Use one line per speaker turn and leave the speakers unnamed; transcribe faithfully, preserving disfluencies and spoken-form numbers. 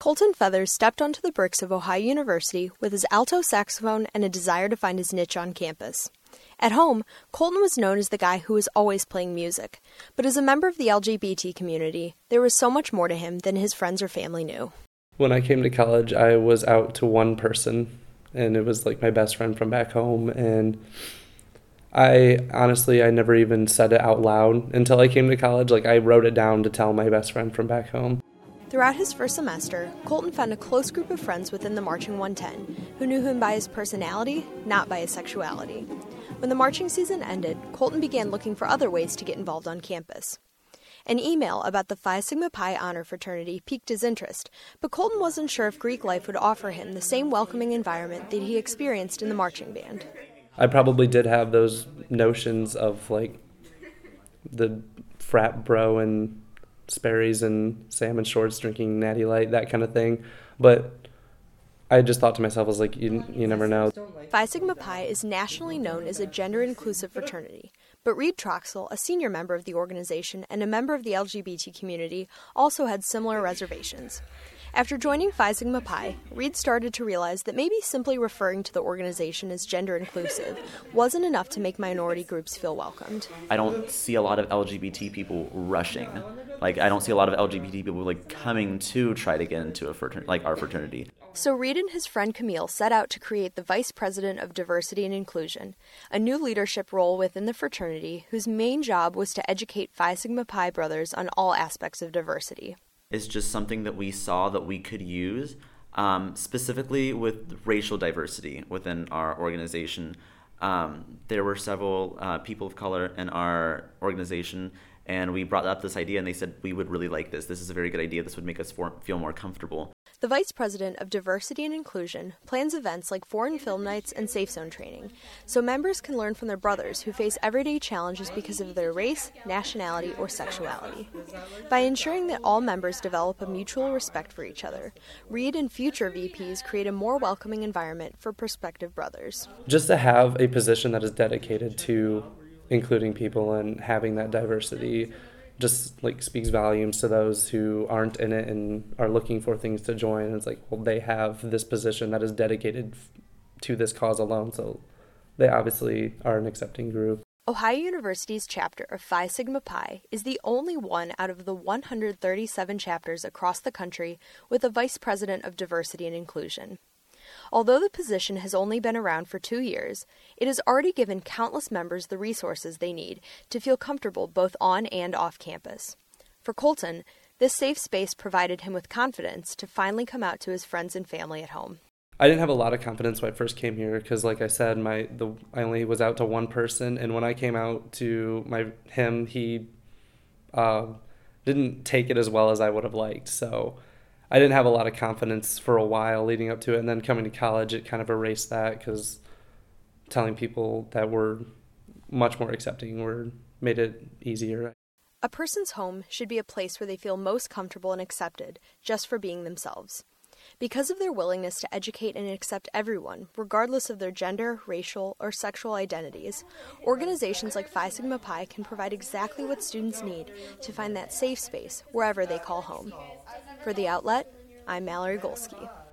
Colton Feathers stepped onto the bricks of Ohio University with his alto saxophone and a desire to find his niche on campus. At home, Colton was known as the guy who was always playing music, but as a member of the L G B T community, there was so much more to him than his friends or family knew.
When I came to college, I was out to one person, and it was like my best friend from back home, and I honestly, I never even said it out loud until I came to college. Like, I wrote it down to tell my best friend from back home.
Throughout his first semester, Colton found a close group of friends within the Marching one ten who knew him by his personality, not by his sexuality. When the marching season ended, Colton began looking for other ways to get involved on campus. An email about the Phi Sigma Pi honor fraternity piqued his interest, but Colton wasn't sure if Greek life would offer him the same welcoming environment that he experienced in the marching band.
I probably did have those notions of, like, the frat bro and Sperry's and salmon shorts drinking Natty Light, that kind of thing. But I just thought to myself, I was like, you, you never know.
Phi Sigma Pi is nationally known as a gender-inclusive fraternity, but Reed Troxel, a senior member of the organization and a member of the L G B T community, also had similar reservations. After joining Phi Sigma Pi, Reed started to realize that maybe simply referring to the organization as gender-inclusive wasn't enough to make minority groups feel welcomed.
I don't see a lot of L G B T people rushing. Like, I don't see a lot of L G B T people, like, coming to try to get into a fraternity, like our fraternity.
So Reed and his friend Camille set out to create the Vice President of Diversity and Inclusion, a new leadership role within the fraternity whose main job was to educate Phi Sigma Pi brothers on all aspects of diversity.
It's just something that we saw that we could use, um, specifically with racial diversity within our organization. Um, there were several uh, people of color in our organization, and we brought up this idea, and they said, we would really like this. This is a very good idea. This would make us for- feel more comfortable.
The Vice President of Diversity and Inclusion plans events like foreign film nights and safe zone training, so members can learn from their brothers who face everyday challenges because of their race, nationality, or sexuality. By ensuring that all members develop a mutual respect for each other, Reed and future V Ps create a more welcoming environment for prospective brothers.
Just to have a position that is dedicated to including people and having that diversity just, like, speaks volumes to those who aren't in it and are looking for things to join. And it's like, well, they have this position that is dedicated to this cause alone, so they obviously are an accepting group.
Ohio University's chapter of Phi Sigma Pi is the only one out of the one hundred thirty-seven chapters across the country with a Vice President of Diversity and Inclusion. Although the position has only been around for two years, it has already given countless members the resources they need to feel comfortable both on and off campus. For Colton, this safe space provided him with confidence to finally come out to his friends and family at home.
I didn't have a lot of confidence when I first came here because, like I said, my the I only was out to one person, and when I came out to my him, he uh, didn't take it as well as I would have liked, so I didn't have a lot of confidence for a while leading up to it, and then coming to college, it kind of erased that because telling people that we're much more accepting were made it easier.
A person's home should be a place where they feel most comfortable and accepted just for being themselves. Because of their willingness to educate and accept everyone, regardless of their gender, racial, or sexual identities, organizations like Phi Sigma Pi can provide exactly what students need to find that safe space wherever they call home. For The Outlet, I'm Mallory Golsky.